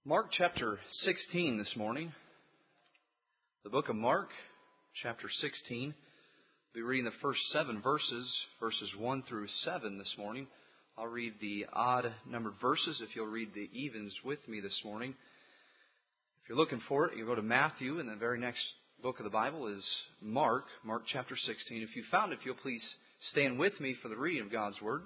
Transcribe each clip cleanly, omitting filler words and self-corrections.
Mark chapter 16 this morning. The book of Mark, chapter 16. We'll be reading the first 7 verses, verses 1 through 7 this morning. I'll read the odd numbered verses if you'll read the evens with me this morning. If you're looking for it, you'll go to Matthew, and the very next book of the Bible is Mark, Mark chapter 16. If you found it, if you'll please stand with me for the reading of God's Word.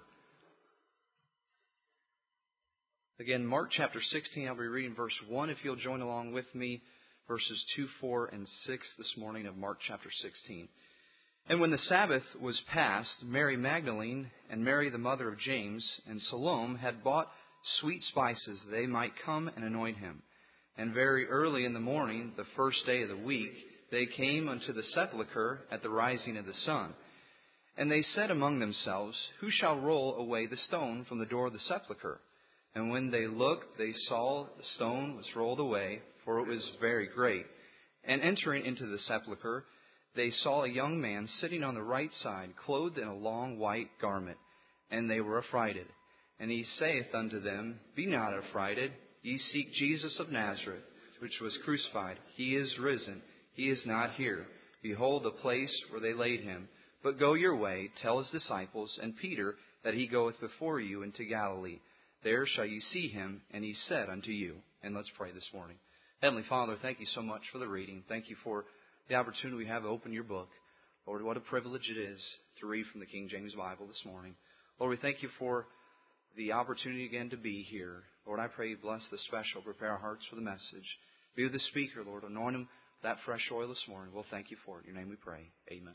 Again, Mark chapter 16, I'll be reading verse 1 if you'll join along with me, verses 2, 4, and 6 this morning of Mark chapter 16. And when the Sabbath was past, Mary Magdalene and Mary the mother of James and Salome had bought sweet spices that they might come and anoint him. And very early in the morning, the first day of the week, they came unto the sepulchre at the rising of the sun. And they said among themselves, Who shall roll away the stone from the door of the sepulchre? And when they looked, they saw the stone was rolled away, for it was very great. And entering into the sepulchre, they saw a young man sitting on the right side, clothed in a long white garment. And they were affrighted. And he saith unto them, Be not affrighted, ye seek Jesus of Nazareth, which was crucified. He is risen, he is not here. Behold the place where they laid him. But go your way, tell his disciples and Peter that he goeth before you into Galilee. There shall you see him, and he said unto you. And let's pray this morning. Heavenly Father, thank you so much for the reading. Thank you for the opportunity we have to open your book. Lord, what a privilege it is to read from the King James Bible this morning. Lord, we thank you for the opportunity again to be here. Lord, I pray you bless the special, prepare our hearts for the message. Be with the speaker, Lord. Anoint him with that fresh oil this morning. We'll thank you for it. In your name we pray. Amen.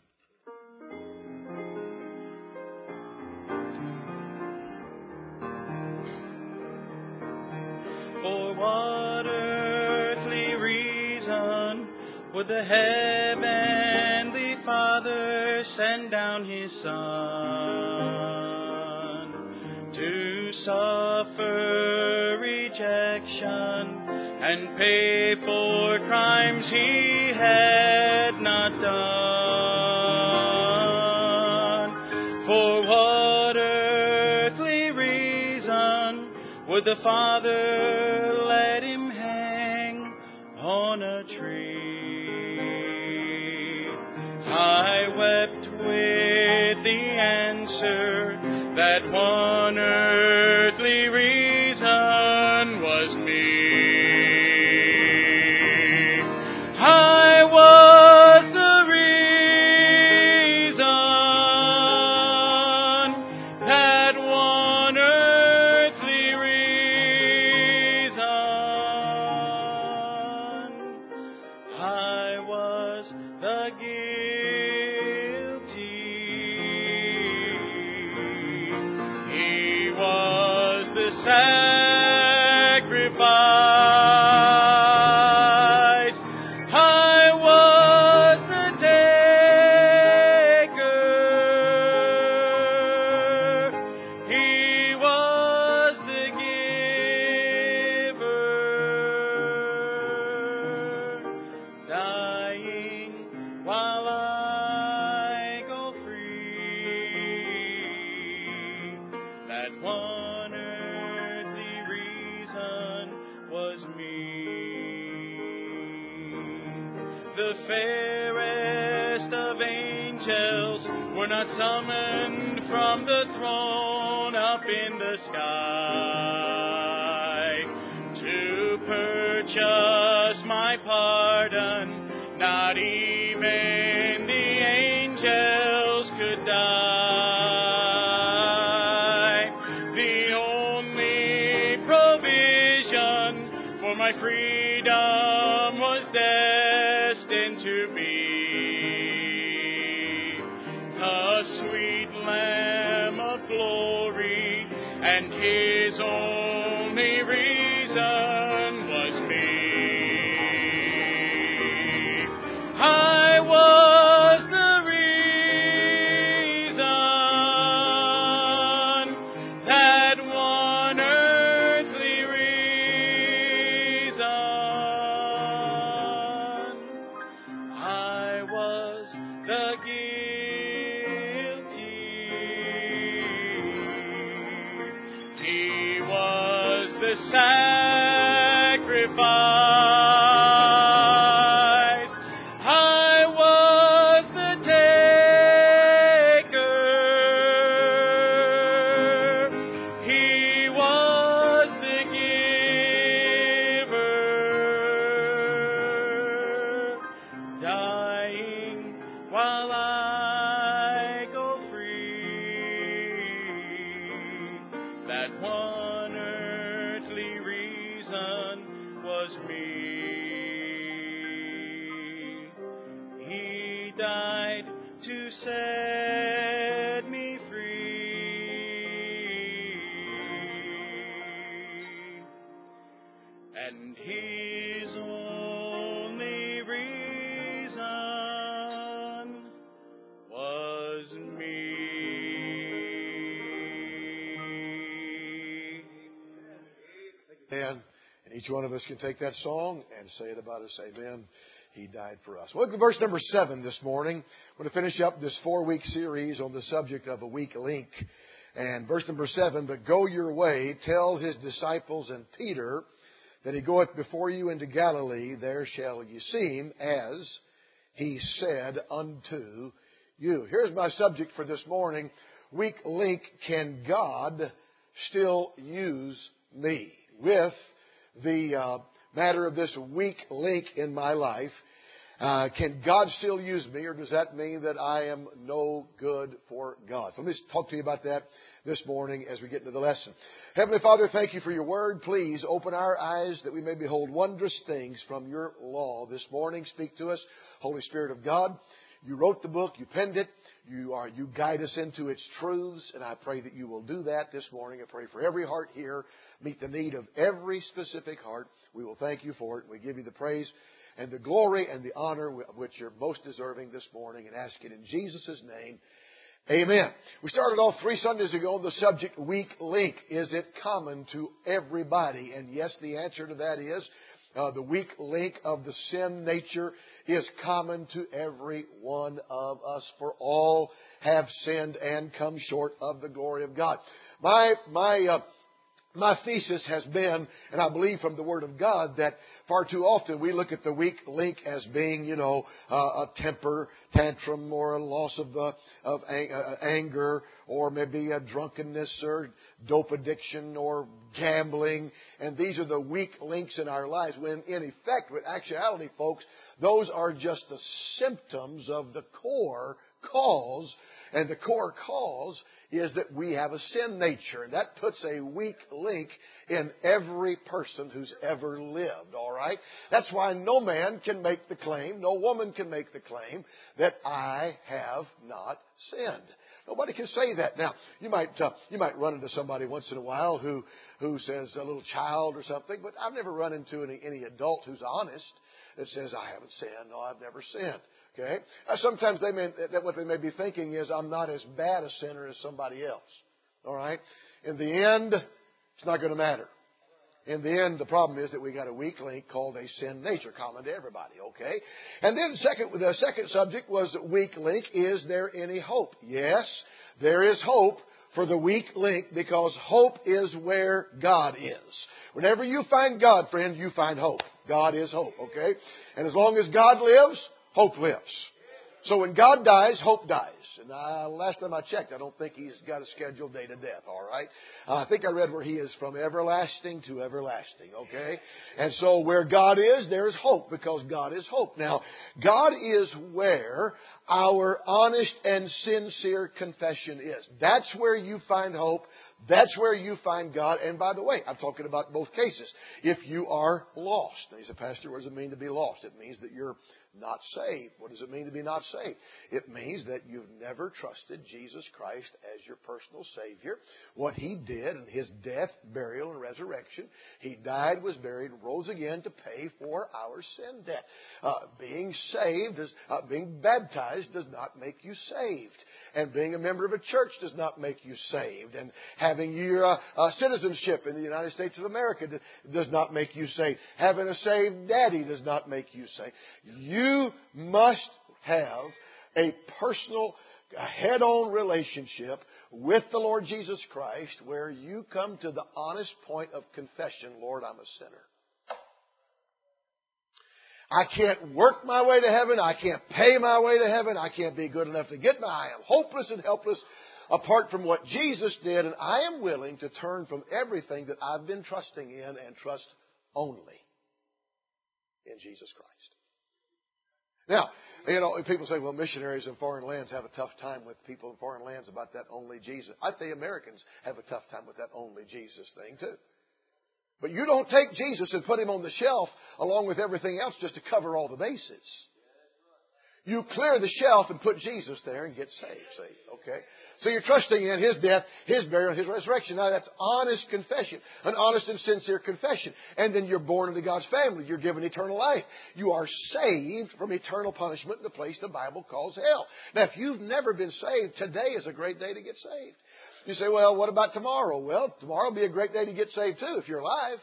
For what earthly reason would the heavenly Father send down his Son to suffer rejection and pay for crimes he had not done? For what earthly reason would the Father let him hang on a tree? I wept with the answer that one earthly reason was me. I was the reason, that one earthly reason. I was the guilty. He was the sacrifice. I was the taker. He was the giver. Dying while I go free. That one earthly reason was me. The fairest of angels were not summoned from the throne up in the sky to purchase my pardon. Not even the angels could die. The only provision for my freedom was destined to be a sweet Lamb of glory, and his only reason was me. I was the reason, that one earthly reason. I was the guilty. He was the sacrifice. that one earthly reason was me. He died to set me free, and His only reason was me. And each one of us can take that song and say it about us. Amen. He died for us. Well, look at verse number 7 this morning. We're going to finish up this 4-week series on the subject of a weak link. And verse number 7, but go your way, tell His disciples and Peter that He goeth before you into Galilee. There shall ye see Him, as He said unto you. Here's my subject for this morning. Weak link, can God still use me? With the matter of this weak link in my life, can God still use me, or does that mean that I am no good for God? So let me talk to you about that this morning as we get into the lesson. Heavenly Father, thank You for Your word. Please open our eyes that we may behold wondrous things from Your law this morning. Speak to us, Holy Spirit of God. You wrote the book, You penned it, you guide us into its truths, and I pray that You will do that this morning. I pray for every heart here, meet the need of every specific heart. We will thank You for it, and we give You the praise and the glory and the honor of which You're most deserving this morning, and ask it in Jesus' name. Amen. We started off 3 Sundays ago on the subject, weak link. Is it common to everybody? And yes, the answer to that is the weak link of the sin nature is common to every one of us. For all have sinned and come short of the glory of God. My thesis has been, and I believe from the Word of God, that far too often we look at the weak link as being, a temper tantrum or a loss of anger, or maybe a drunkenness or dope addiction or gambling. And these are the weak links in our lives, when in effect, with actuality, folks, those are just the symptoms of the core cause. And the core cause is that we have a sin nature. And that puts a weak link in every person who's ever lived, all right? That's why no man can make the claim, no woman can make the claim that I have not sinned. Nobody can say that. Now, you might run into somebody once in a while who says, a little child or something, but I've never run into any adult who's honest that says, I haven't sinned. No, I've never sinned. Okay? Sometimes what they may be thinking is, I'm not as bad a sinner as somebody else. All right? In the end, it's not going to matter. In the end, the problem is that we got a weak link called a sin nature, common to everybody. Okay? And then the second subject was weak link. Is there any hope? Yes, there is hope for the weak link, because hope is where God is. Whenever you find God, friend, you find hope. God is hope. Okay? And as long as God lives, hope lives. So when God dies, hope dies. And last time I checked, I don't think He's got a scheduled date of death, all right? I think I read where He is from everlasting to everlasting, okay? And so where God is, there is hope, because God is hope. Now, God is where our honest and sincere confession is. That's where you find hope. That's where you find God. And by the way, I'm talking about both cases. If you are lost. Now, you say, Pastor, what does it mean to be lost? It means that you're not saved. What does it mean to be not saved? It means that you've never trusted Jesus Christ as your personal Savior. What He did in His death, burial, and resurrection, He died, was buried, rose again to pay for our sin debt. Being saved, being baptized does not make you saved. And being a member of a church does not make you saved. And having your citizenship in the United States of America does not make you saved. Having a saved daddy does not make you saved. You must have a personal, head-on relationship with the Lord Jesus Christ, where you come to the honest point of confession, Lord, I'm a sinner. I can't work my way to heaven. I can't pay my way to heaven. I can't be good enough to get my. I am hopeless and helpless apart from what Jesus did. And I am willing to turn from everything that I've been trusting in and trust only in Jesus Christ. Now, you know, people say, well, missionaries in foreign lands have a tough time with people in foreign lands about that only Jesus. I think Americans have a tough time with that only Jesus thing, too. But you don't take Jesus and put him on the shelf along with everything else just to cover all the bases. You clear the shelf and put Jesus there and get saved. See? Okay? So you're trusting in His death, His burial, His resurrection. Now that's honest confession. An honest and sincere confession. And then you're born into God's family. You're given eternal life. You are saved from eternal punishment in the place the Bible calls hell. Now if you've never been saved, today is a great day to get saved. You say, well, what about tomorrow? Well, tomorrow will be a great day to get saved too if you're alive.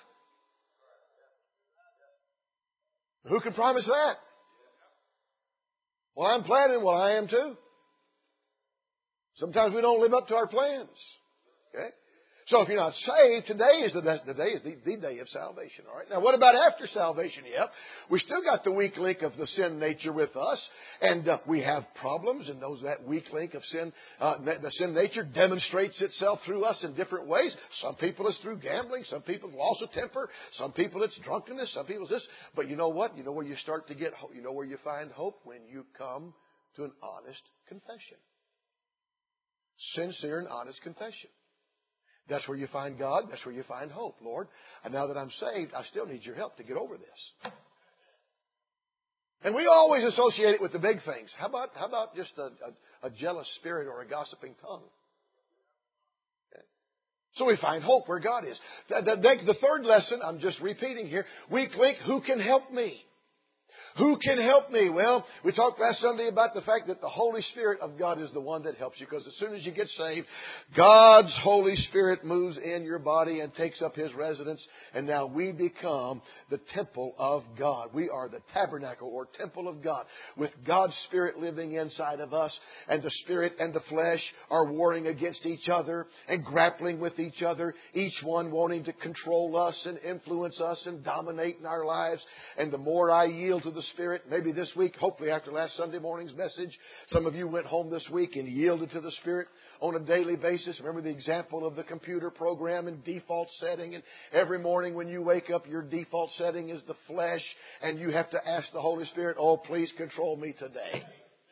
Who can promise that? Well, I'm planning. Well, I am too. Sometimes we don't live up to our plans. Okay? So if you're not saved, today is the day of salvation. All right. Now, what about after salvation? Yep. We still got the weak link of the sin nature with us, and we have problems, and that weak link of sin, the sin nature demonstrates itself through us in different ways. Some people it's through gambling, some people it's loss of temper, some people it's drunkenness, some people it's this. But you know what? You know where you start to get hope. You know where you find hope? When you come to an honest confession. Sincere and honest confession. That's where you find God. That's where you find hope. Lord, and now that I'm saved, I still need your help to get over this. And we always associate it with the big things. How about just a jealous spirit or a gossiping tongue? Okay. So we find hope where God is. The third lesson, I'm just repeating here, weak link, who can help me? Who can help me? Well, we talked last Sunday about the fact that the Holy Spirit of God is the one that helps you. Because as soon as you get saved, God's Holy Spirit moves in your body and takes up His residence. And now we become the temple of God. We are the tabernacle or temple of God with God's Spirit living inside of us. And the Spirit and the flesh are warring against each other and grappling with each other. Each one wanting to control us and influence us and dominate in our lives. And the more I yield to the Spirit, maybe this week, hopefully after last Sunday morning's message, some of you went home this week and yielded to the Spirit on a daily basis. Remember the example of the computer program and default setting. And every morning when you wake up, your default setting is the flesh. And you have to ask the Holy Spirit, oh, please control me today.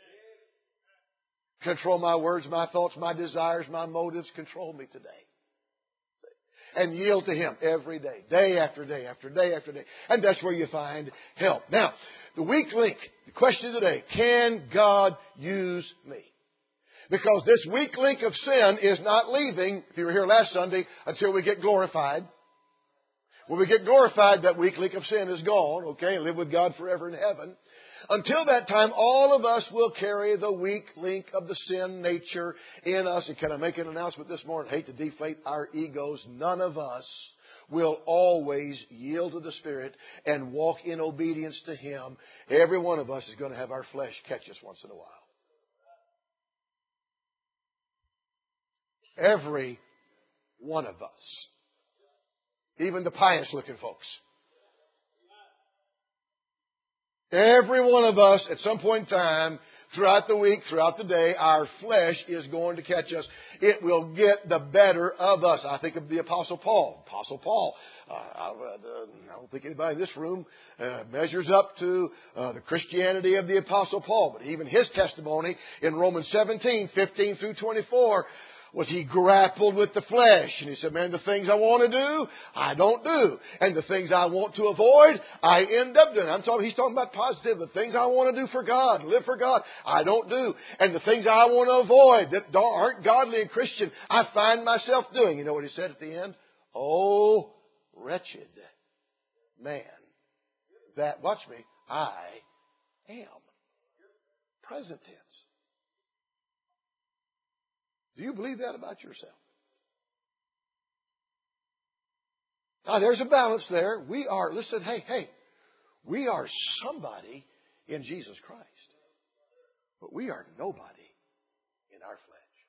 Control my words, my thoughts, my desires, my motives. Control me today. And yield to Him every day, day after day after day after day. And that's where you find help. Now, the weak link, the question today, can God use me? Because this weak link of sin is not leaving, if you were here last Sunday, until we get glorified. When we get glorified, that weak link of sin is gone, okay, live with God forever in heaven. Until that time, all of us will carry the weak link of the sin nature in us. And can I make an announcement this morning? I hate to deflate our egos. None of us will always yield to the Spirit and walk in obedience to Him. Every one of us is going to have our flesh catch us once in a while. Every one of us. Even the pious looking folks. Every one of us, at some point in time, throughout the week, throughout the day, our flesh is going to catch us. It will get the better of us. I think of the Apostle Paul. Apostle Paul, I don't think anybody in this room measures up to the Christianity of the Apostle Paul. But even his testimony in Romans 17, 15 through 24, was he grappled with the flesh. And he said, man, the things I want to do, I don't do. And the things I want to avoid, I end up doing. He's talking about positive. The things I want to do for God, live for God, I don't do. And the things I want to avoid that aren't godly and Christian, I find myself doing. You know what he said at the end? Oh, wretched man, that, watch me, I am. Present tense. Do you believe that about yourself? Now, there's a balance there. We are, listen, hey, we are somebody in Jesus Christ. But we are nobody in our flesh.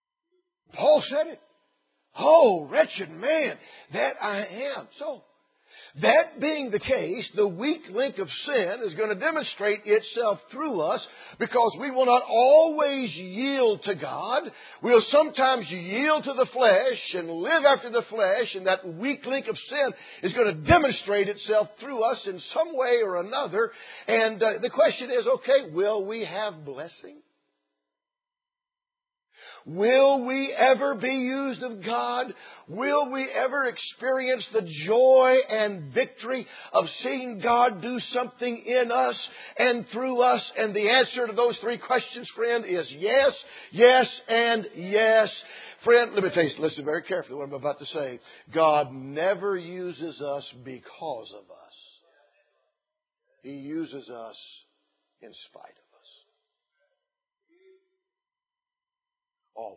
Paul said it. Oh, wretched man that I am. So, That being the case, the weak link of sin is going to demonstrate itself through us because we will not always yield to God. We'll sometimes yield to the flesh and live after the flesh, and that weak link of sin is going to demonstrate itself through us in some way or another. And the question is, okay, will we have blessing? Will we ever be used of God? Will we ever experience the joy and victory of seeing God do something in us and through us? And the answer to those three questions, friend, is yes, yes, and yes. Friend, let me tell you, listen very carefully to what I'm about to say. God never uses us because of us. He uses us in spite of us. Always.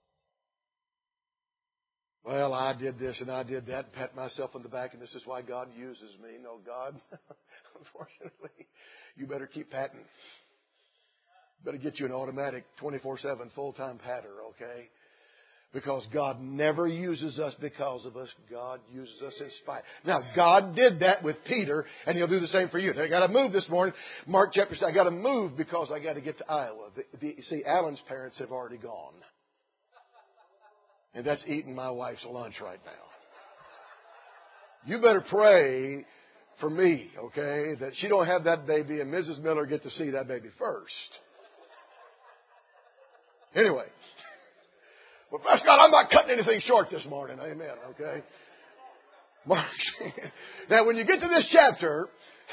Well, I did this and I did that, and pat myself on the back, and this is why God uses me. No, God, unfortunately, you better keep patting. Better get you an automatic 24/7 full-time patter, okay? Because God never uses us because of us. God uses us in spite. Now, God did that with Peter, and He'll do the same for you. I got to move this morning. Mark chapter 6. I got to move because I got to get to Iowa. See, Alan's parents have already gone. And that's eating my wife's lunch right now. You better pray for me, okay, that she don't have that baby and Mrs. Miller get to see that baby first. Anyway. Well, bless God, I'm not cutting anything short this morning. Amen. Okay. Mark. Now, when you get to this chapter,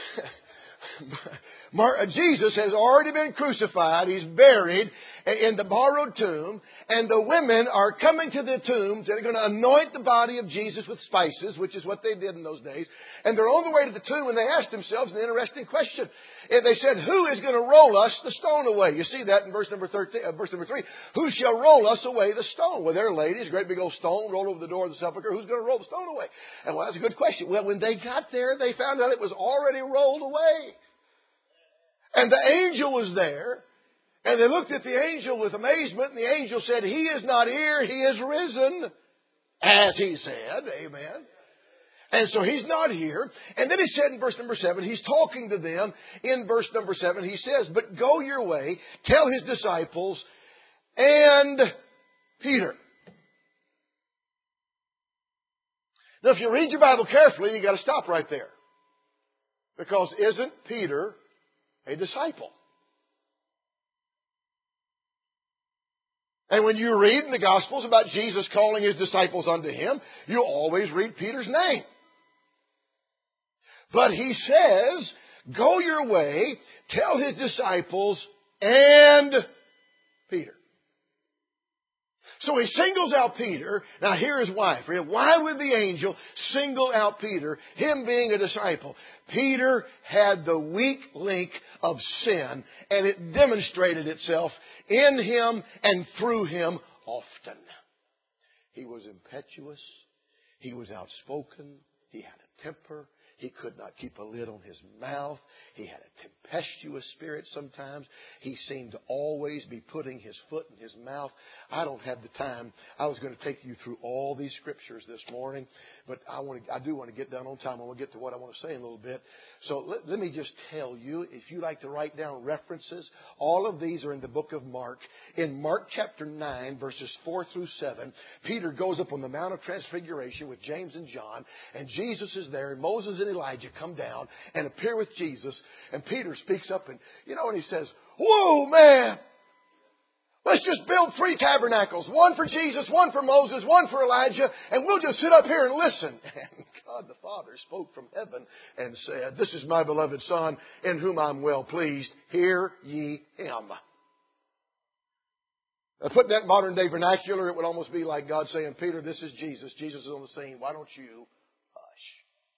Jesus has already been crucified. He's buried in the borrowed tomb. And the women are coming to the tomb. They're going to anoint the body of Jesus with spices, which is what they did in those days. And they're on the way to the tomb, and they asked themselves an interesting question. And they said, who is going to roll us the stone away? You see that in verse number 3. Who shall roll us away the stone? Well, there are ladies, a great big old stone rolled over the door of the sepulchre. Who's going to roll the stone away? And well, that's a good question. Well, when they got there, they found out it was already rolled away. And the angel was there. And they looked at the angel with amazement. And the angel said, He is not here. He is risen. As He said. Amen. And so He's not here. And then He said in verse number 7, He's talking to them in verse number 7. He says, but go your way, tell His disciples and Peter. Now, if you read your Bible carefully, you've got to stop right there. Because isn't Peter a disciple? And when you read in the Gospels about Jesus calling His disciples unto Him, you always read Peter's name. But He says, go your way, tell His disciples and Peter. So He singles out Peter. Now here is why. Why would the angel single out Peter, him being a disciple? Peter had the weak link of sin, and it demonstrated itself in him and through him often. He was impetuous. He was outspoken. He had a temper. He could not keep a lid on his mouth. He had a tempestuous spirit sometimes. He seemed to always be putting his foot in his mouth. I don't have the time. I was going to take you through all these scriptures this morning, but I do want to get done on time. I want to get to what I want to say in a little bit. So let me just tell you, if you like to write down references, all of these are in the book of Mark. In Mark chapter 9, verses 4 through 7, Peter goes up on the Mount of Transfiguration with James and John, and Jesus is there, and Moses and Elijah come down and appear with Jesus, and Peter speaks up and he says, whoa, man, let's just build 3 tabernacles, one for Jesus, one for Moses, one for Elijah, and we'll just sit up here and listen. And God the Father spoke from heaven and said, this is my beloved Son, in whom I'm well pleased. Hear ye Him. Now, put that modern day vernacular, it would almost be like God saying, Peter, this is Jesus. Jesus is on the scene. Why don't you hush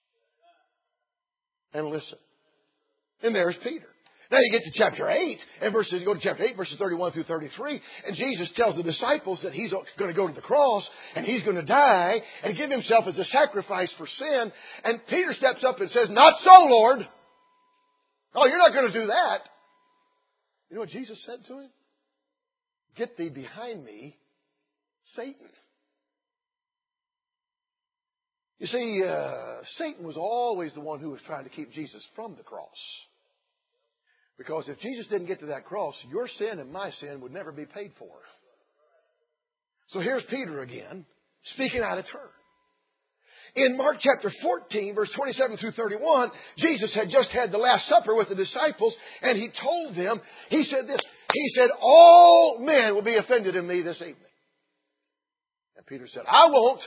and listen? And there's Peter. Now you get to chapter 8, and you go to chapter 8, verses 31 through 33, and Jesus tells the disciples that He's going to go to the cross, and He's going to die, and give Himself as a sacrifice for sin. And Peter steps up and says, not so, Lord. Oh, you're not going to do that. You know what Jesus said to him? Get thee behind me, Satan. You see, Satan was always the one who was trying to keep Jesus from the cross. Because if Jesus didn't get to that cross, your sin and my sin would never be paid for. So here's Peter again, speaking out of turn. In Mark chapter 14, verse 27 through 31, Jesus had just had the Last Supper with the disciples, and He told them, He said this, He said, all men will be offended in me this evening. And Peter said, I won't.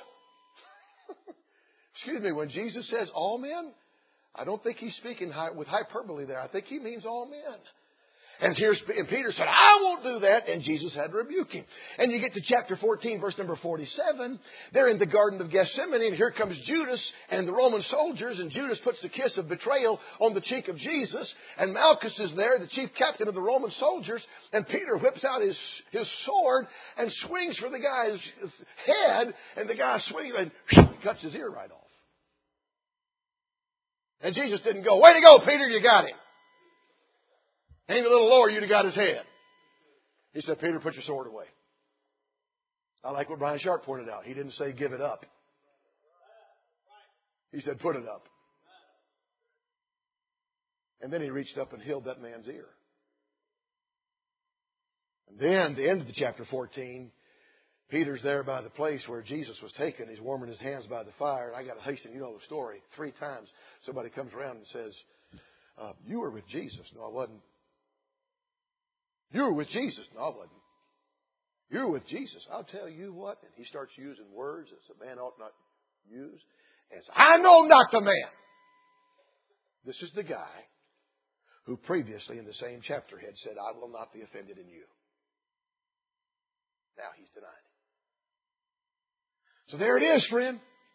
Excuse me, when Jesus says all men, I don't think He's speaking with hyperbole there. I think He means all men. And Peter said, I won't do that. And Jesus had to rebuke him. And you get to chapter 14, verse number 47. They're in the Garden of Gethsemane. And here comes Judas and the Roman soldiers. And Judas puts the kiss of betrayal on the cheek of Jesus. And Malchus is there, the chief captain of the Roman soldiers. And Peter whips out his sword and swings for the guy's head. And the guy swings and cuts his ear right off. And Jesus didn't go, way to go, Peter, you got him. Aim a little lower, you'd have got his head. He said, Peter, put your sword away. I like what Brian Sharp pointed out. He didn't say give it up. He said put it up. And then he reached up and healed that man's ear. And then, the end of the chapter 14, Peter's there by the place where Jesus was taken. He's warming his hands by the fire. And I got to hasten, you know the story. 3 times somebody comes around and says, you were with Jesus. No, I wasn't. You were with Jesus. No, I wasn't. You were with Jesus. I'll tell you what. And he starts using words that a man ought not use. And says, I know not the man. This is the guy who previously in the same chapter had said, I will not be offended in you. Now he's denying it. So there it is, friend.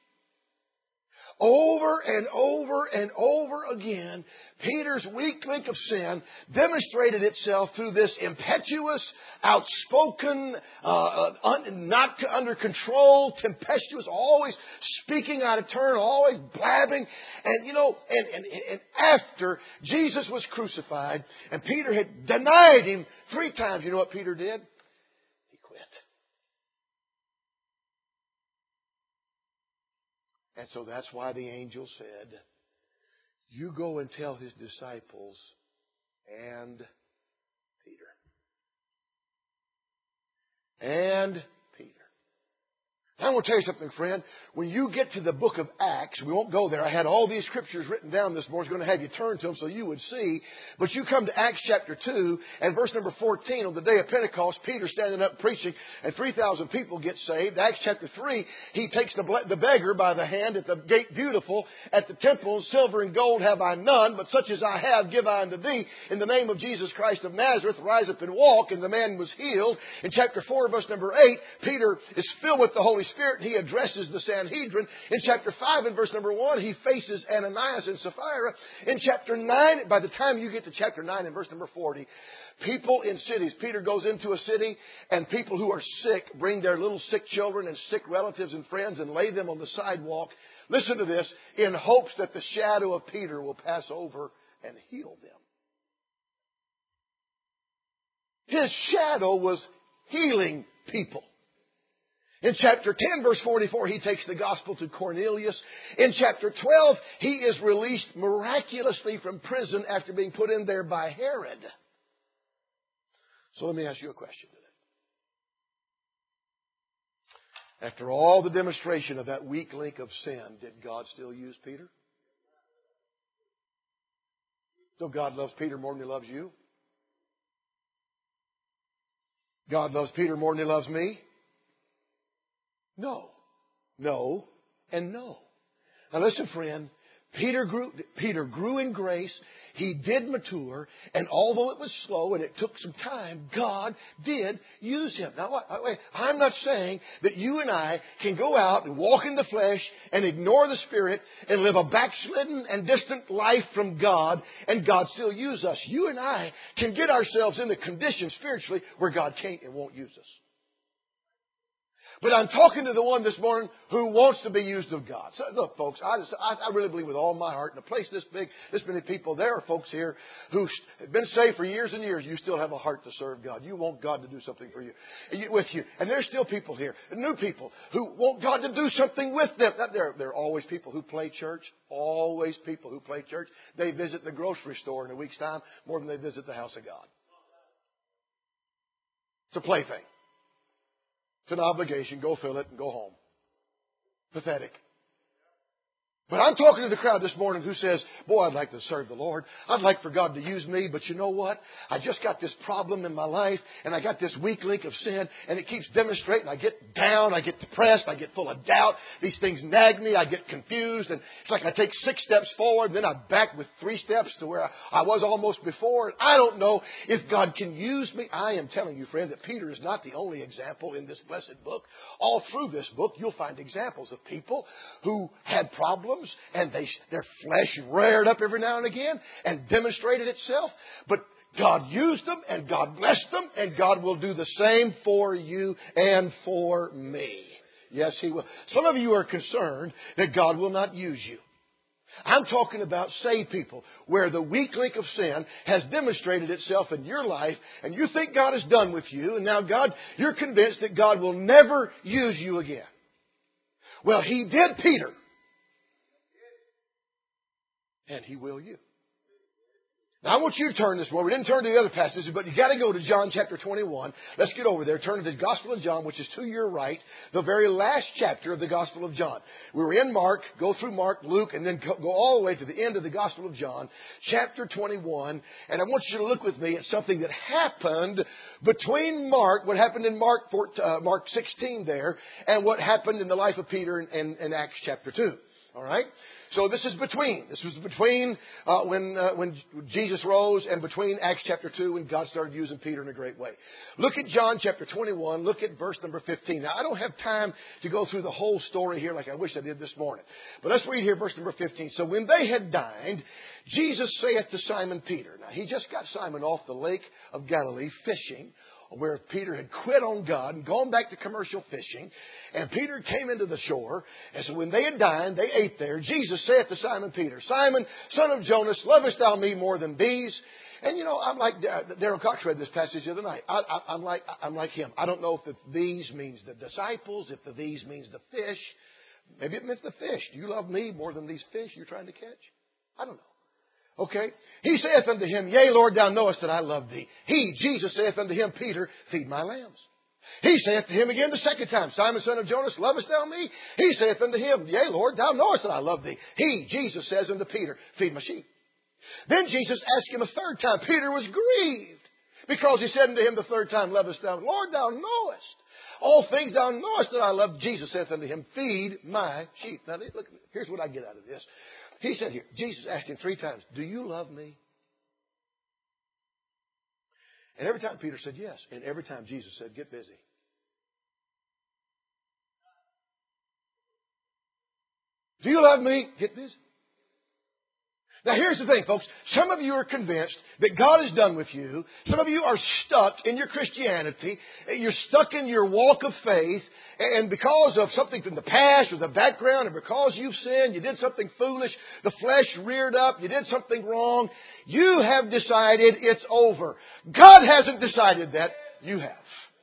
Over and over and over again, Peter's weak link of sin demonstrated itself through this impetuous, outspoken, not under control, tempestuous, always speaking out of turn, always blabbing. And, and after Jesus was crucified and Peter had denied Him 3 times, you know what Peter did? He quit. And so that's why the angel said, you go and tell His disciples and Peter. And Peter. Now, I want to tell you something, friend. When you get to the book of Acts, we won't go there. I had all these scriptures written down this morning. I was going to have you turn to them so you would see. But you come to Acts chapter 2 and verse number 14. On the day of Pentecost, Peter standing up preaching and 3,000 people get saved. Acts chapter 3, he takes the beggar by the hand at the gate beautiful. At the temple, silver and gold have I none, but such as I have give I unto thee. In the name of Jesus Christ of Nazareth, rise up and walk. And the man was healed. In chapter 4, verse number 8, Peter is filled with the Holy Spirit. He addresses the Sanhedrin. In chapter 5 and verse number 1, he faces Ananias and Sapphira. In chapter 9, by the time you get to chapter 9 and verse number 40, people in cities. Peter goes into a city and people who are sick bring their little sick children and sick relatives and friends and lay them on the sidewalk. Listen to this, in hopes that the shadow of Peter will pass over and heal them. His shadow was healing people. In chapter 10, verse 44, he takes the gospel to Cornelius. In chapter 12, he is released miraculously from prison after being put in there by Herod. So let me ask you a question today. After all the demonstration of that weak link of sin, did God still use Peter? So God loves Peter more than He loves you? God loves Peter more than He loves me? No, no, and no. Now listen, friend. Peter grew in grace. He did mature. And although it was slow and it took some time, God did use him. Now, wait, I'm not saying that you and I can go out and walk in the flesh and ignore the Spirit and live a backslidden and distant life from God and God still use us. You and I can get ourselves in a condition spiritually where God can't and won't use us. But I'm talking to the one this morning who wants to be used of God. So look, folks, I really believe with all my heart, in a place this big, this many people, there are folks here who've been saved for years and years. You still have a heart to serve God. You want God to do something for you, with you. And there's still people here, new people, who want God to do something with them. There are always people who play church. Always people who play church. They visit the grocery store in a week's time more than they visit the house of God. It's a plaything. It's an obligation. Go fill it and go home. Pathetic. But I'm talking to the crowd this morning who says, boy, I'd like to serve the Lord. I'd like for God to use me. But you know what? I just got this problem in my life. And I got this weak link of sin. And it keeps demonstrating. I get down. I get depressed. I get full of doubt. These things nag me. I get confused. And it's like I take 6 steps forward. And then I'm back with 3 steps to where I was almost before. And I don't know if God can use me. I am telling you, friend, that Peter is not the only example in this blessed book. All through this book, you'll find examples of people who had problems. And their flesh reared up every now and again and demonstrated itself. But God used them and God blessed them, and God will do the same for you and for me. Yes, He will. Some of you are concerned that God will not use you. I'm talking about saved people where the weak link of sin has demonstrated itself in your life, and you think God is done with you, and now you're convinced that God will never use you again. Well, He did Peter. And He will you. Now I want you to turn this morning. We didn't turn to the other passages, but you got to go to John chapter 21. Let's get over there. Turn to the Gospel of John, which is to your right, the very last chapter of the Gospel of John. We were in Mark, go through Mark, Luke, and then go all the way to the end of the Gospel of John, chapter 21. And I want you to look with me at something that happened between what happened in Mark 16 there, and what happened in the life of Peter in Acts chapter 2. All right? So this was between when Jesus rose and between Acts chapter 2 when God started using Peter in a great way. Look at John chapter 21. Look at verse number 15. Now, I don't have time to go through the whole story here like I wish I did this morning. But let's read here verse number 15. So when they had dined, Jesus saith to Simon Peter. Now, he just got Simon off the lake of Galilee fishing, where Peter had quit on God and gone back to commercial fishing. And Peter came into the shore. And so when they had dined, they ate there. Jesus saith to Simon Peter, Simon, son of Jonas, lovest thou me more than these? And I'm like Darrell Cox read this passage the other night. I'm like him. I don't know if the these means the disciples, if the these means the fish. Maybe it means the fish. Do you love me more than these fish you're trying to catch? I don't know. Okay. He saith unto him, Yea, Lord, thou knowest that I love thee. He, Jesus, saith unto him, Peter, feed my lambs. He saith to him again the second time, Simon, son of Jonas, lovest thou me? He saith unto him, Yea, Lord, thou knowest that I love thee. He, Jesus, says unto Peter, feed my sheep. Then Jesus asked him a third time. Peter was grieved because he said unto him the third time, lovest thou? Lord, thou knowest. All things thou knowest that I love. Jesus saith unto him, feed my sheep. Now, look, here's what I get out of this. He said here, Jesus asked him 3 times, do you love me? And every time Peter said yes. And every time Jesus said, get busy. Do you love me? Get busy. Now here's the thing, folks. Some of you are convinced that God is done with you. Some of you are stuck in your Christianity. You're stuck in your walk of faith. And because of something from the past or the background, or because you've sinned, you did something foolish, the flesh reared up, you did something wrong, you have decided it's over. God hasn't decided that. You have.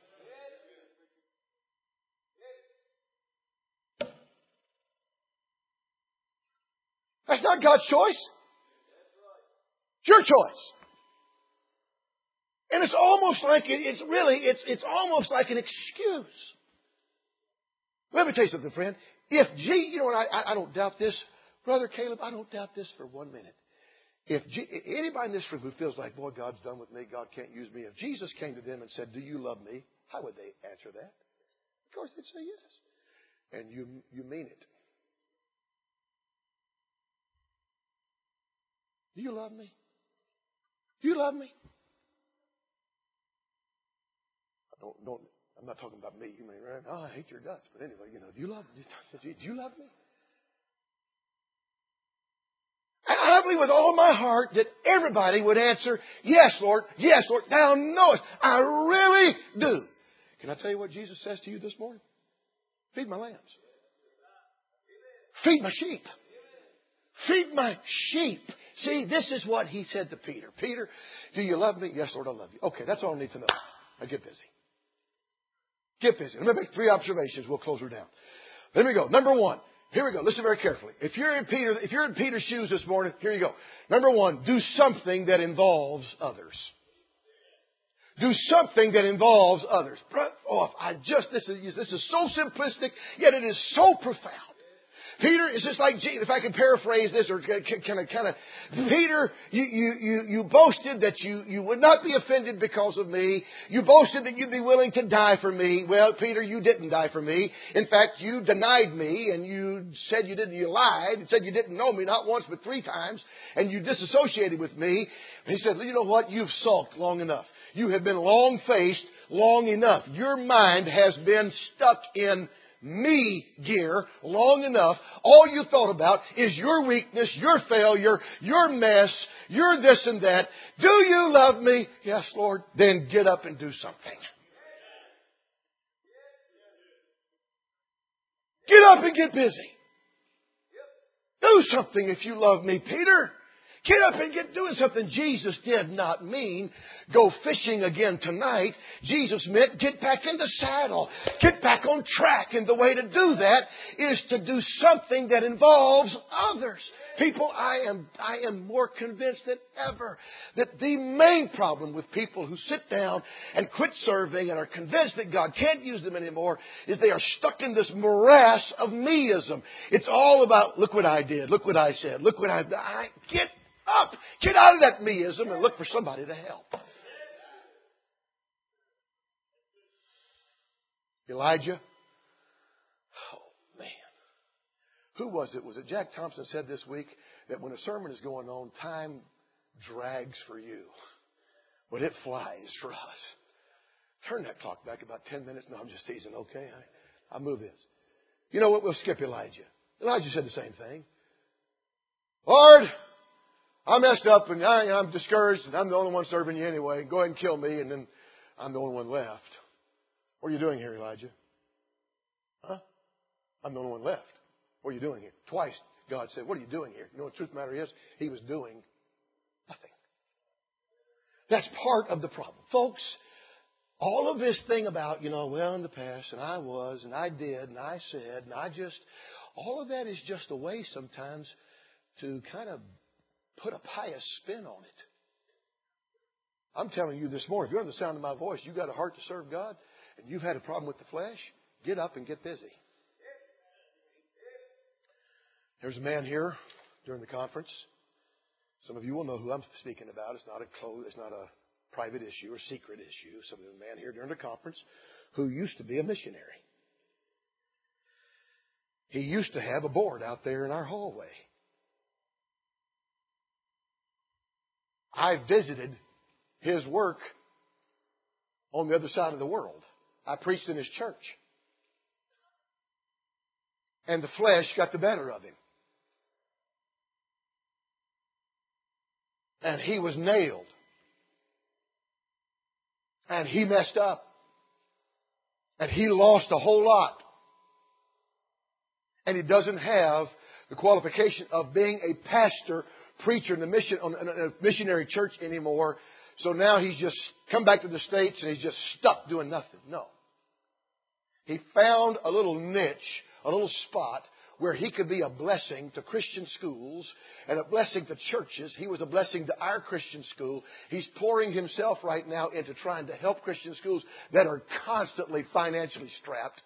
That's not God's choice. It's your choice. And it's almost like it's almost like an excuse. Let me tell you something, friend. I don't doubt this. Brother Caleb, I don't doubt this for 1 minute. If anybody in this room who feels like, boy, God's done with me, God can't use me. If Jesus came to them and said, do you love me? How would they answer that? Of course, they'd say yes. And you mean it. Do you love me? Do you love me? I'm not talking about me. You may, right? Oh, I hate your guts. But anyway, do you love me? And I believe with all my heart that everybody would answer, yes, Lord, thou knowest. I really do. Can I tell you what Jesus says to you this morning? Feed my lambs. Feed my sheep. Feed my sheep. See, this is what he said to Peter. Peter, do you love me? Yes, Lord, I love you. Okay, that's all I need to know. Now get busy. Get busy. Let me make 3 observations. We'll close her down. Let me go. Number 1. Here we go. Listen very carefully. If you're in Peter's shoes this morning, here you go. Number 1, do something that involves others. Do something that involves others. This is so simplistic, yet it is so profound. Peter is just like Jesus. If I can paraphrase this, or Peter, you boasted that you would not be offended because of me. You boasted that you'd be willing to die for me. Well, Peter, you didn't die for me. In fact, you denied me, and you said you didn't. You lied and said you didn't know me, not once but 3 times, and you disassociated with me. And he said, you know what? You've sulked long enough. You have been long-faced long enough. Your mind has been stuck in me gear long enough. All you thought about is your weakness, your failure, your mess, your this and that. Do you love me? Yes, Lord. Then get up and do something. Get up and get busy. Do something if you love me, Peter. Get up and get doing something. Jesus did not mean go fishing again tonight. Jesus meant get back in the saddle. Get back on track. And the way to do that is to do something that involves others. People, I am more convinced than ever that the main problem with people who sit down and quit serving and are convinced that God can't use them anymore is they are stuck in this morass of meism. It's all about, look what I did, look what I said, look what I've done. Get up. Get out of that meism and look for somebody to help. Elijah. Oh, man. Who was it? Was it Jack Thompson said this week that when a sermon is going on, time drags for you, but it flies for us. Turn that clock back about 10 minutes. No, I'm just teasing. Okay, I'll move this. You know what? We'll skip Elijah. Elijah said the same thing. Lord, I messed up and I'm discouraged and I'm the only one serving you anyway. Go ahead and kill me and then I'm the only one left. What are you doing here, Elijah? Huh? I'm the only one left. What are you doing here? Twice God said, what are you doing here? You know what the truth of the matter is? He was doing nothing. That's part of the problem. Folks, all of this thing about, well, in the past, and I was, and I did, and I said, and all of that is just a way sometimes to kind of put a pious spin on it. I'm telling you this morning, if you're under the sound of my voice, you've got a heart to serve God, and you've had a problem with the flesh, get up and get busy. There's a man here during the conference. Some of you will know who I'm speaking about. It's not a private issue or secret issue. Some of the man here during the conference who used to be a missionary. He used to have a board out there in our hallway. I visited his work on the other side of the world. I preached in his church. And the flesh got the better of him. And he was nailed. And he messed up. And he lost a whole lot. And he doesn't have the qualification of being a pastor, preacher in a missionary church anymore. So now he's just come back to the States and he's just stuck doing nothing. No. He found a little niche, a little spot where he could be a blessing to Christian schools and a blessing to churches. He was a blessing to our Christian school. He's pouring himself right now into trying to help Christian schools that are constantly financially strapped.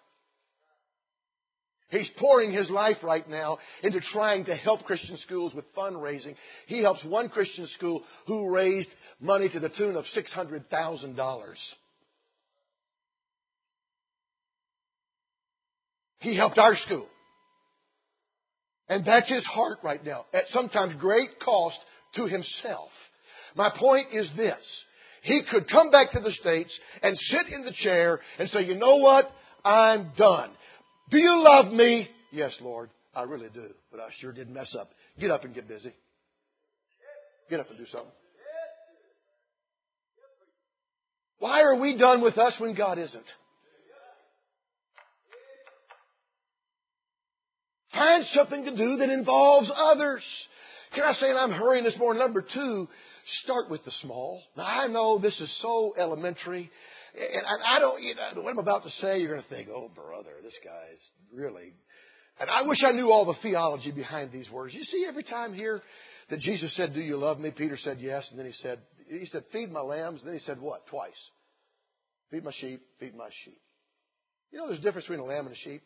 He's pouring his life right now into trying to help Christian schools with fundraising. He helps one Christian school who raised money to the tune of $600,000. He helped our school. And that's his heart right now, at sometimes great cost to himself. My point is this. He could come back to the States and sit in the chair and say, you know what? I'm done. Do you love me? Yes, Lord, I really do. But I sure did mess up. Get up and get busy. Get up and do something. Why are we done with us when God isn't? Find something to do that involves others. Can I say, and I'm hurrying this morning, number 2, start with the small. Now, I know this is so elementary. And I don't, what I'm about to say, you're going to think, oh, brother, this guy is really... And I wish I knew all the theology behind these words. You see, every time here that Jesus said, do you love me? Peter said yes. And then he said, feed my lambs. And then he said what? Twice. Feed my sheep, feed my sheep. You know there's a difference between a lamb and a sheep?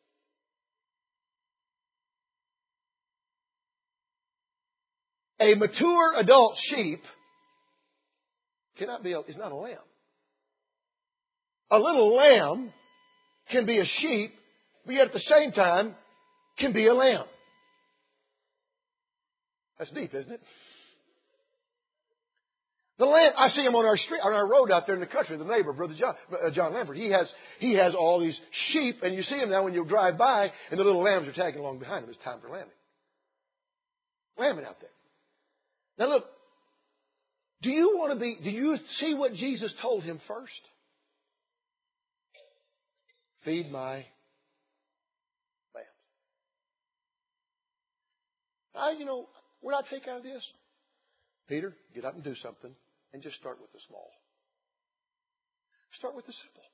A mature adult sheep is not a lamb. A little lamb can be a sheep, but yet at the same time can be a lamb. That's deep, isn't it? The lamb, I see him on our street, on our road out there in the country. The neighbor, Brother John Lambert, he has all these sheep, and you see him now when you drive by, and the little lambs are tagging along behind him. It's time for lambing. Lambing out there. Now look, do you see what Jesus told him first? Feed my lambs. What I take out of this? Peter, get up and do something and just start with the small. Start with the simple.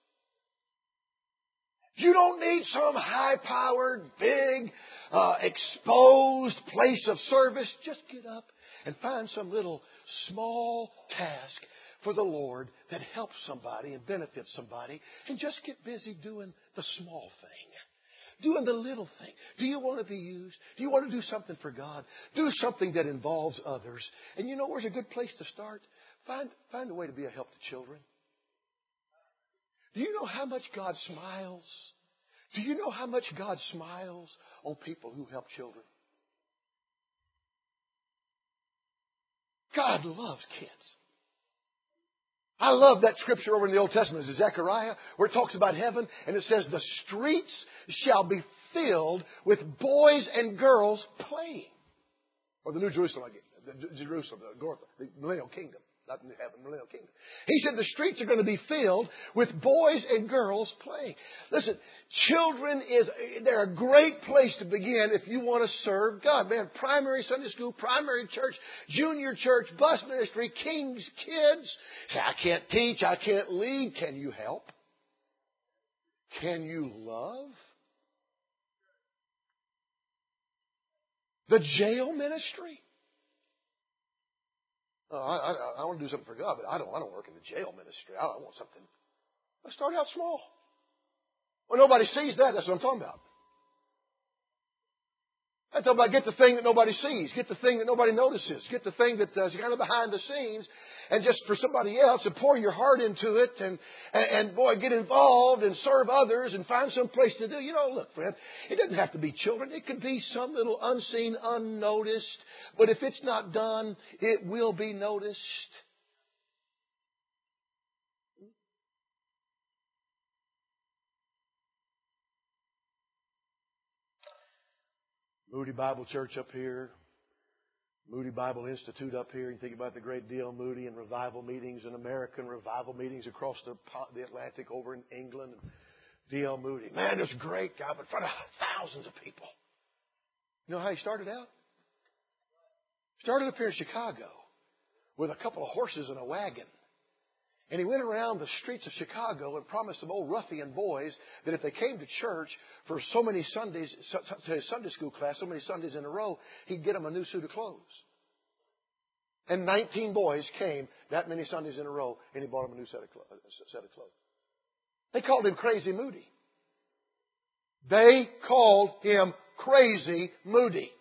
You don't need some high-powered, big, exposed place of service. Just get up and find some little small task for the Lord that helps somebody and benefits somebody, and just get busy doing the small thing. Doing the little thing. Do you want to be used? Do you want to do something for God? Do something that involves others. And you know where's a good place to start? Find a way to be a help to children. Do you know how much God smiles? Do you know how much God smiles on people who help children? God loves kids. I love that scripture over in the Old Testament. It's Zechariah, where it talks about heaven, and it says, the streets shall be filled with boys and girls playing. Or the New Jerusalem, the millennial kingdom. Not in heaven, millennial kingdom. He said the streets are going to be filled with boys and girls playing. Listen, children they're a great place to begin if you want to serve God. Man, primary Sunday school, primary church, junior church, bus ministry, King's Kids. Say, I can't teach, I can't lead. Can you help? Can you love? The jail ministry. I want to do something for God, but I don't want to work in the jail ministry. I want something. Let's start out small. Well, nobody sees that. That's what I'm talking about. I'm talking about get the thing that nobody sees. Get the thing that nobody notices. Get the thing that's kind of behind the scenes. And just for somebody else to pour your heart into it and boy, get involved and serve others and find some place to do. You know, look, friend, it doesn't have to be children. It could be some little unseen, unnoticed. But if it's not done, it will be noticed. Moody Bible Church up here. Moody Bible Institute up here. You think about the great D.L. Moody and revival meetings and American revival meetings across the Atlantic over in England. D.L. Moody. Man, this great guy, but in front of thousands of people. You know how he started out? Started up here in Chicago with a couple of horses and a wagon. And he went around the streets of Chicago and promised some old ruffian boys that if they came to church for so many Sundays, to his Sunday school class, so many Sundays in a row, he'd get them a new suit of clothes. And 19 boys came that many Sundays in a row, and he bought them a new set of clothes. They called him Crazy Moody. They called him Crazy Moody.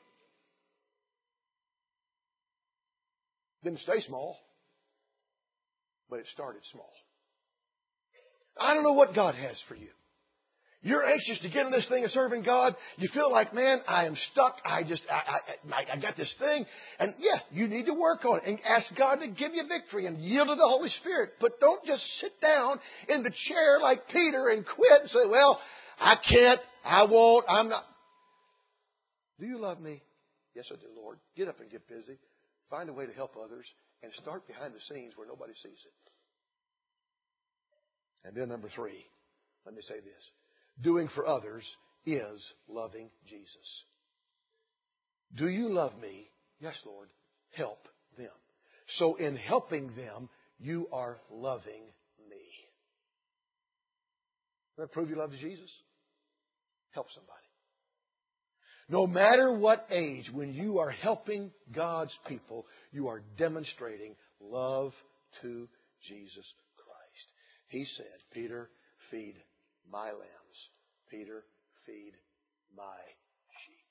Didn't stay small. But it started small. I don't know what God has for you. You're anxious to get in this thing of serving God. You feel like, man, I am stuck. I got this thing. And yeah, you need to work on it and ask God to give you victory and yield to the Holy Spirit. But don't just sit down in the chair like Peter and quit and say, well, I can't, I won't, I'm not. Do you love me? Yes, I do, Lord. Get up and get busy. Find a way to help others. And start behind the scenes where nobody sees it. And then number 3, let me say this. Doing for others is loving Jesus. Do you love me? Yes, Lord. Help them. So in helping them, you are loving me. Does that prove you love Jesus? Help somebody. No matter what age, when you are helping God's people, you are demonstrating love to Jesus Christ. He said, Peter, feed my lambs. Peter, feed my sheep.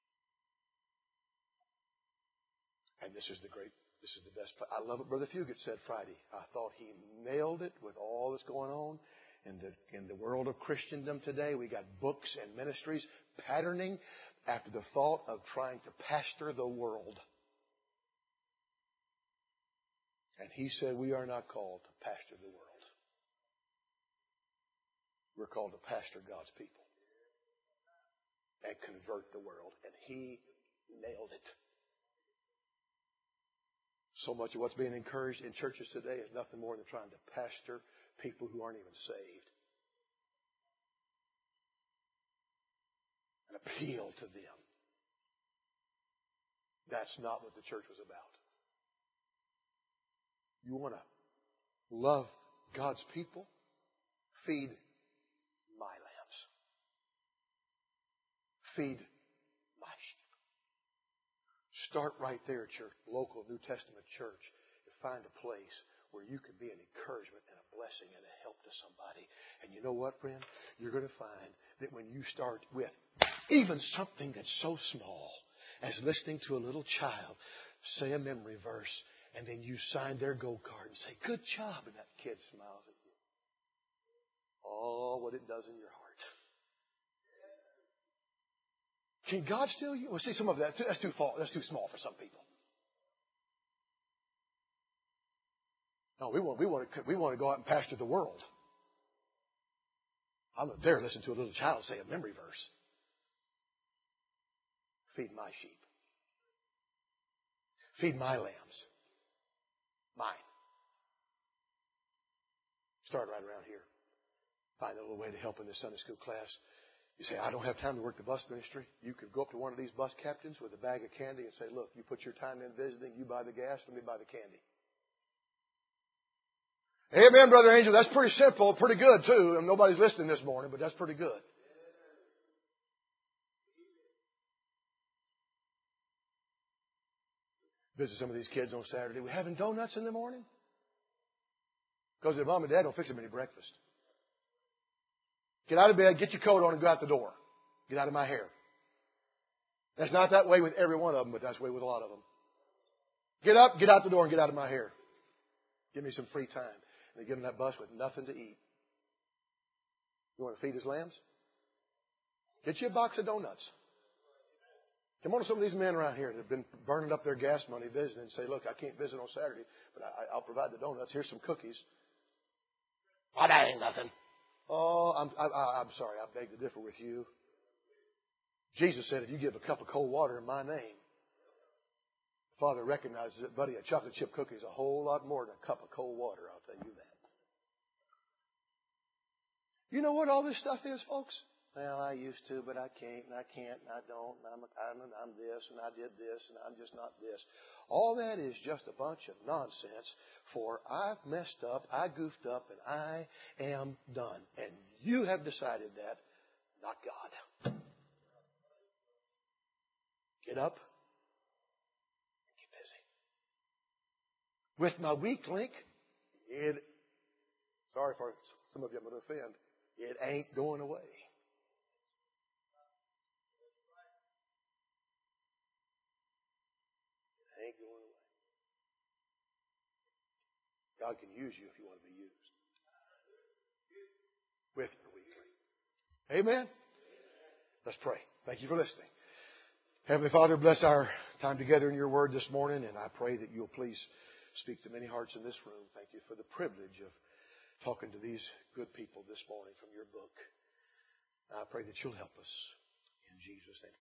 And this is the best. I love what Brother Fugit said Friday. I thought he nailed it with all that's going on in the world of Christendom today. We got books and ministries patterning after the thought of trying to pastor the world. And he said we are not called to pastor the world. We're called to pastor God's people and convert the world. And he nailed it. So much of what's being encouraged in churches today is nothing more than trying to pastor people who aren't even saved. And appeal to them. That's not what the church was about. You want to love God's people? Feed my lambs. Feed my sheep. Start right there, church, local New Testament church, and find a place where you can be an encouragement and a blessing and a help to somebody. And you know what, friend? You're going to find that when you start with even something that's so small as listening to a little child say a memory verse, and then you sign their gold card and say, good job, and that kid smiles at you. Oh, what it does in your heart. Can God still use? Well, see, some of that, that's too small for some people. No, we want to go out and pastor the world. I'm not there listening to a little child say a memory verse. Feed my sheep. Feed my lambs. Mine. Start right around here. Find a little way to help in this Sunday school class. You say, I don't have time to work the bus ministry. You could go up to one of these bus captains with a bag of candy and say, look, you put your time in visiting, you buy the gas, let me buy the candy. Amen, Brother Angel. That's pretty simple, pretty good too. And nobody's listening this morning, but that's pretty good. Visit some of these kids on Saturday. We're having donuts in the morning. Because their mom and dad don't fix them any breakfast. Get out of bed, get your coat on, and go out the door. Get out of my hair. That's not that way with every one of them, but that's the way with a lot of them. Get up, get out the door, and get out of my hair. Give me some free time. And they get on that bus with nothing to eat. You want to feed his lambs? Get you a box of donuts. Come on to some of these men around here that have been burning up their gas money visiting and say, look, I can't visit on Saturday, but I'll provide the donuts. Here's some cookies. Oh, that ain't nothing. Oh, I'm sorry. I beg to differ with you. Jesus said, if you give a cup of cold water in my name, the Father recognizes it. Buddy, a chocolate chip cookie is a whole lot more than a cup of cold water. I'll tell you that. You know what all this stuff is, folks? Well, I used to, but I can't, and I can't, and I don't, and I'm this, and I did this, and I'm just not this. All that is just a bunch of nonsense for I've messed up, I goofed up, and I am done. And you have decided that, not God. Get up and get busy. With my weak link, sorry for some of you I'm going to offend, it ain't going away. Ain't going away. God can use you if you want to be used. With your weak link. Amen? Let's pray. Thank you for listening. Heavenly Father, bless our time together in your word this morning, and I pray that you'll please speak to many hearts in this room. Thank you for the privilege of talking to these good people this morning from your book. I pray that you'll help us in Jesus' name.